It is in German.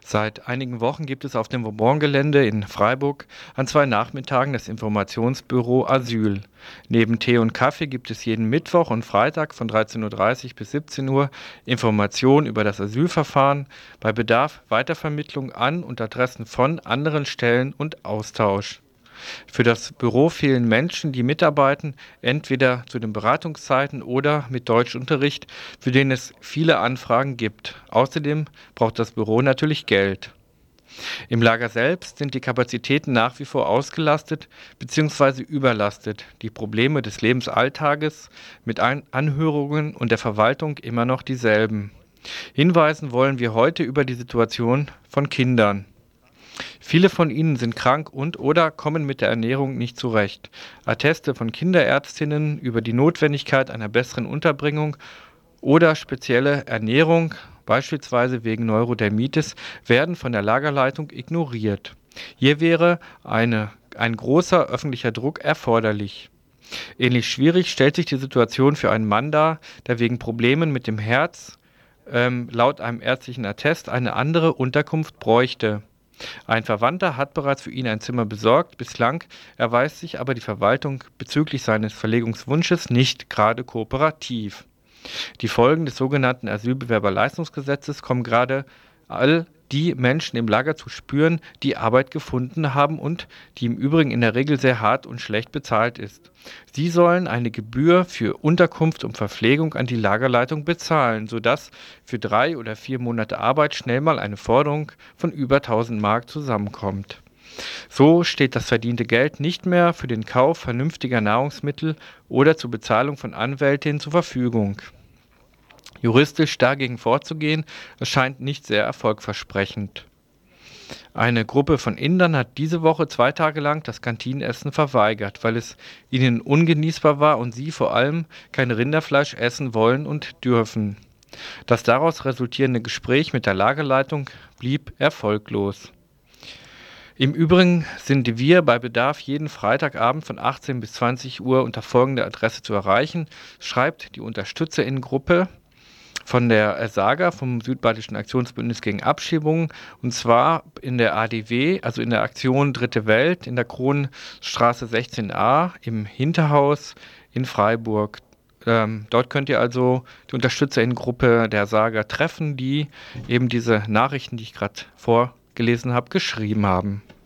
Seit einigen Wochen gibt es auf dem Vauban-Gelände in Freiburg an 2 Nachmittagen das Informationsbüro Asyl. Neben Tee und Kaffee gibt es jeden Mittwoch und Freitag von 13:30 Uhr bis 17 Uhr Informationen über das Asylverfahren, bei Bedarf Weitervermittlung an und Adressen von anderen Stellen und Austausch. Für das Büro fehlen Menschen, die mitarbeiten, entweder zu den Beratungszeiten oder mit Deutschunterricht, für den es viele Anfragen gibt. Außerdem braucht das Büro natürlich Geld. Im Lager selbst sind die Kapazitäten nach wie vor ausgelastet bzw. überlastet, die Probleme des Lebensalltages mit Anhörungen und der Verwaltung immer noch dieselben. Hinweisen wollen wir heute über die Situation von Kindern. Viele von ihnen sind krank und/oder kommen mit der Ernährung nicht zurecht. Atteste von Kinderärztinnen über die Notwendigkeit einer besseren Unterbringung oder spezielle Ernährung, beispielsweise wegen Neurodermitis, werden von der Lagerleitung ignoriert. Hier wäre ein großer öffentlicher Druck erforderlich. Ähnlich schwierig stellt sich die Situation für einen Mann dar, der wegen Problemen mit dem Herz laut einem ärztlichen Attest eine andere Unterkunft bräuchte. Ein Verwandter hat bereits für ihn ein Zimmer besorgt, bislang erweist sich aber die Verwaltung bezüglich seines Verlegungswunsches nicht gerade kooperativ. Die Folgen des sogenannten Asylbewerberleistungsgesetzes kommen gerade all die Menschen im Lager zu spüren, die Arbeit gefunden haben und die im Übrigen in der Regel sehr hart und schlecht bezahlt ist. Sie sollen eine Gebühr für Unterkunft und Verpflegung an die Lagerleitung bezahlen, sodass für 3 oder 4 Monate Arbeit schnell mal eine Forderung von über 1000 Mark zusammenkommt. So steht das verdiente Geld nicht mehr für den Kauf vernünftiger Nahrungsmittel oder zur Bezahlung von Anwältinnen zur Verfügung. Juristisch dagegen vorzugehen, erscheint nicht sehr erfolgversprechend. Eine Gruppe von Indern hat diese Woche 2 Tage lang das Kantinenessen verweigert, weil es ihnen ungenießbar war und sie vor allem kein Rinderfleisch essen wollen und dürfen. Das daraus resultierende Gespräch mit der Lagerleitung blieb erfolglos. Im Übrigen sind wir bei Bedarf jeden Freitagabend von 18 bis 20 Uhr unter folgender Adresse zu erreichen, schreibt die Unterstützerinnengruppe von der SAGA, vom Südbadischen Aktionsbündnis gegen Abschiebungen, und zwar in der ADW, also in der Aktion Dritte Welt, in der Kronenstraße 16a im Hinterhaus in Freiburg. Dort könnt ihr also die Unterstützerinnengruppe der SAGA treffen, die eben diese Nachrichten, die ich gerade vorgelesen habe, geschrieben haben.